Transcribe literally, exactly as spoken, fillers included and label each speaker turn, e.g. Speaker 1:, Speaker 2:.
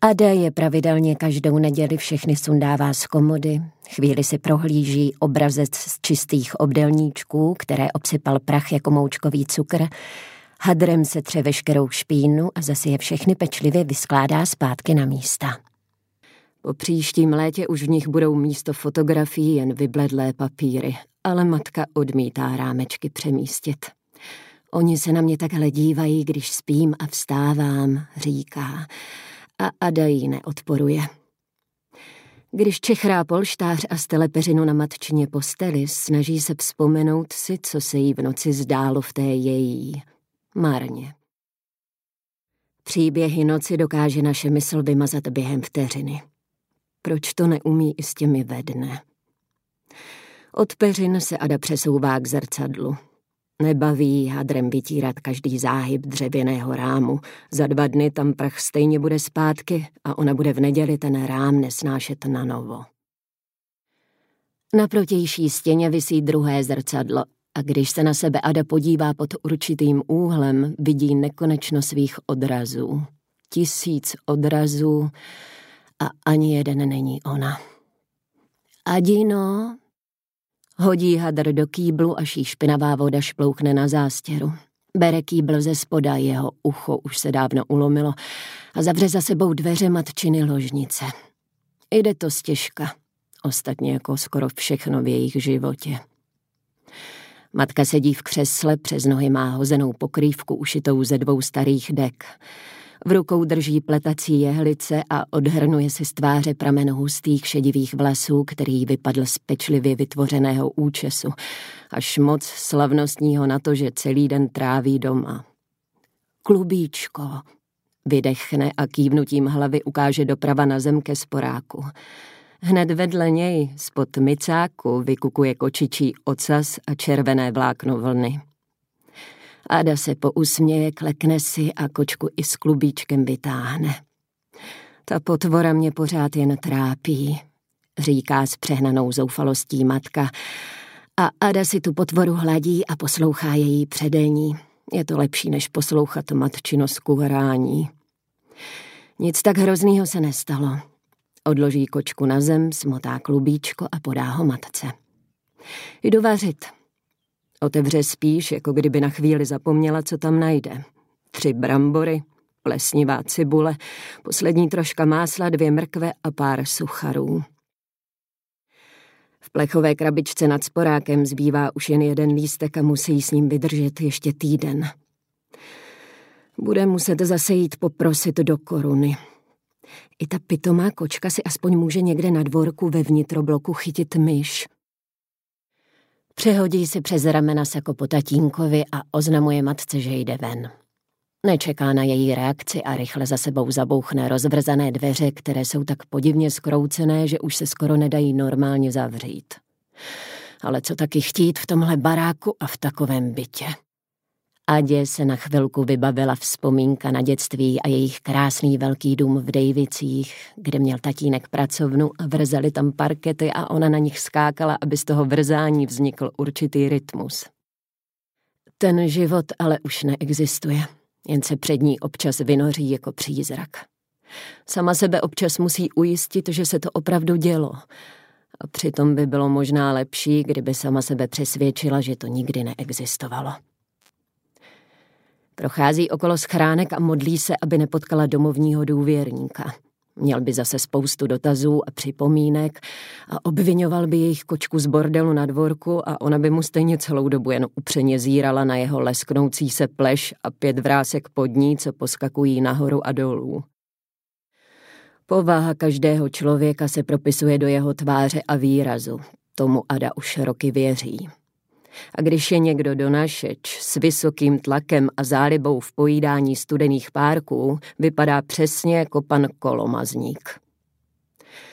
Speaker 1: Ada je pravidelně každou neděli všechny sundává z komody, chvíli si prohlíží obrazec z čistých obdelníčků, které obsypal prach jako moučkový cukr, hadrem se tře veškerou špínu a zase je všechny pečlivě vyskládá zpátky na místa. Po příštím létě už v nich budou místo fotografií jen vybledlé papíry, ale matka odmítá rámečky přemístit. Oni se na mě takhle dívají, když spím a vstávám, říká, a Ada jí neodporuje. Když čechrá polštář a stele peřinu na matčině posteli, snaží se vzpomenout si, co se jí v noci zdálo v té její. Marně. Příběhy noci dokáže naše mysl vymazat během vteřiny. Proč to neumí i s těmi ve dne? Od peřin se Ada přesouvá k zrcadlu. Nebaví hadrem vytírat každý záhyb dřevěného rámu. Za dva dny tam prach stejně bude zpátky a ona bude v neděli ten rám nesnášet na novo. Na protější stěně visí druhé zrcadlo a když se na sebe Ada podívá pod určitým úhlem, vidí nekonečno svých odrazů. Tisíc odrazů a ani jeden není ona. Adino... Hodí hadr do kýblu, až jí špinavá voda šplouchne na zástěru. Bere kýbl ze spoda, jeho ucho už se dávno ulomilo a zavře za sebou dveře matčiny ložnice. Jde to stěžka, ostatně jako skoro všechno v jejich životě. Matka sedí v křesle, přes nohy má hozenou pokrývku ušitou ze dvou starých dek. V rukou drží pletací jehlice a odhrnuje si z tváře pramen hustých šedivých vlasů, který vypadl z pečlivě vytvořeného účesu, až moc slavnostního na to, že celý den tráví doma. Klubíčko, vydechne a kývnutím hlavy ukáže doprava na zem ke sporáku. Hned vedle něj, spod micáku, vykukuje kočičí ocas a červené vlákno vlny. Ada se pousměje, klekne si a kočku i s klubíčkem vytáhne. Ta potvora mě pořád jen trápí, říká s přehnanou zoufalostí matka. A Ada si tu potvoru hladí a poslouchá její předení. Je to lepší, než poslouchat matčino skuhrání. Nic tak hroznýho se nestalo. Odloží kočku na zem, smotá klubíčko a podá ho matce. Jdu vařit. Otevře spíš, jako kdyby na chvíli zapomněla, co tam najde. Tři brambory, plesnivá cibule, poslední troška másla, dvě mrkve a pár sucharů. V plechové krabičce nad sporákem zbývá už jen jeden lístek a musí s ním vydržet ještě týden. Bude muset zase jít poprosit do Koruny. I ta pitomá kočka si aspoň může někde na dvorku ve vnitrobloku chytit myš. Přehodí si přes ramena sako po tatínkovi a oznamuje matce, že jde ven. Nečeká na její reakci a rychle za sebou zabouchne rozvrzané dveře, které jsou tak podivně skroucené, že už se skoro nedají normálně zavřít. Ale co taky chtít v tomhle baráku a v takovém bytě? Adě se na chvilku vybavila vzpomínka na dětství a jejich krásný velký dům v Dejvicích, kde měl tatínek pracovnu a vrzeli tam parkety a ona na nich skákala, aby z toho vrzání vznikl určitý rytmus. Ten život ale už neexistuje, jen se před ní občas vynoří jako přízrak. Sama sebe občas musí ujistit, že se to opravdu dělo. A přitom by bylo možná lepší, kdyby sama sebe přesvědčila, že to nikdy neexistovalo. Prochází okolo schránek a modlí se, aby nepotkala domovního důvěrníka. Měl by zase spoustu dotazů a připomínek a obvinoval by jejich kočku z bordelu na dvorku a ona by mu stejně celou dobu jen upřeně zírala na jeho lesknoucí se pleš a pět vrásek pod ní, co poskakují nahoru a dolů. Povaha každého člověka se propisuje do jeho tváře a výrazu. Tomu Ada už roky věří. A když je někdo donašeč s vysokým tlakem a zálibou v pojídání studených párků, vypadá přesně jako pan Kolomazník.